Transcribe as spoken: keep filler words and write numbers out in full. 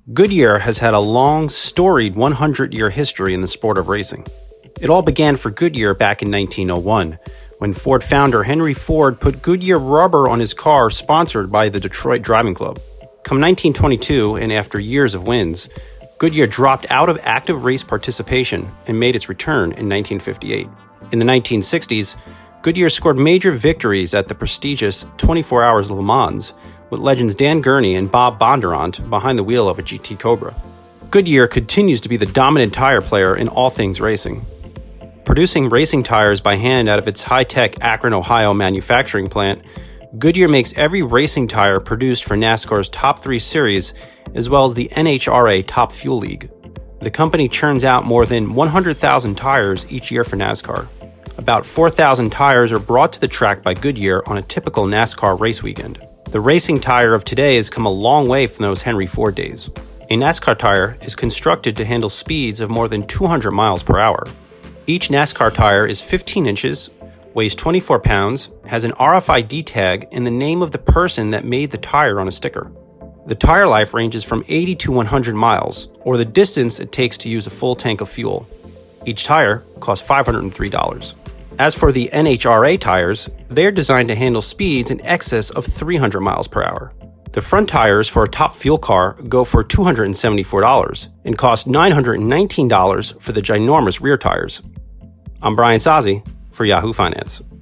Goodyear has had a long, storied one hundred year history in the sport of racing. It all began for Goodyear back in nineteen oh one, when Ford founder Henry Ford put Goodyear rubber on his car sponsored by the Detroit Driving Club. Come nineteen twenty-two, and after years of wins, Goodyear dropped out of active race participation and made its return in nineteen fifty-eight. In the nineteen sixties, Goodyear scored major victories at the prestigious twenty-four Hours Le Mans, with legends Dan Gurney and Bob Bondurant behind the wheel of a G T Cobra. Goodyear continues to be the dominant tire player in all things racing. Producing racing tires by hand out of its high-tech Akron, Ohio manufacturing plant, Goodyear makes every racing tire produced for NASCAR's Top three Series, as well as the N H R A Top Fuel League. The company churns out more than one hundred thousand tires each year for NASCAR. About four thousand tires are brought to the track by Goodyear on a typical NASCAR race weekend. The racing tire of today has come a long way from those Henry Ford days. A NASCAR tire is constructed to handle speeds of more than two hundred miles per hour. Each NASCAR tire is fifteen inches, weighs twenty-four pounds, has an R F I D tag, and the name of the person that made the tire on a sticker. The tire life ranges from eighty to one hundred miles, or the distance it takes to use a full tank of fuel. Each tire costs five hundred three dollars. As for the N H R A tires, they are designed to handle speeds in excess of three hundred miles per hour. The front tires for a top fuel car go for two hundred seventy-four dollars and cost nine hundred nineteen dollars for the ginormous rear tires. I'm Brian Sozzi for Yahoo Finance.